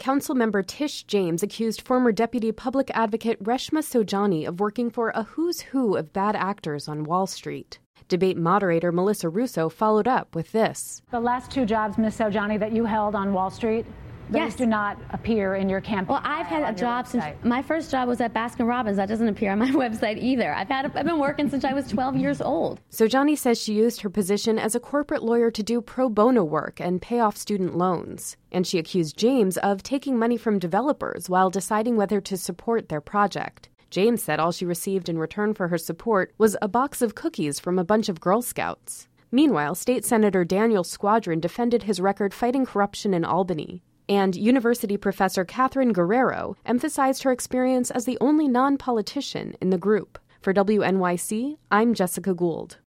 Councilmember Tish James accused former Deputy Public Advocate Reshma Saujani of working for a who's who of bad actors on Wall Street. Debate moderator Melissa Russo followed up with this. The last 2 jobs, Ms. Saujani, that you held on Wall Street, those do not appear in your campaign. Well, I've had a job since my first job was at Baskin-Robbins. That doesn't appear on my website either. I've been working since I was 12 years old. Saujani says she used her position as a corporate lawyer to do pro bono work and pay off student loans. And she accused James of taking money from developers while deciding whether to support their project. James said all she received in return for her support was a box of cookies from a bunch of Girl Scouts. Meanwhile, State Senator Daniel Squadron defended his record fighting corruption in Albany. And university professor Catherine Guerrero emphasized her experience as the only non-politician in the group. For WNYC, I'm Jessica Gould.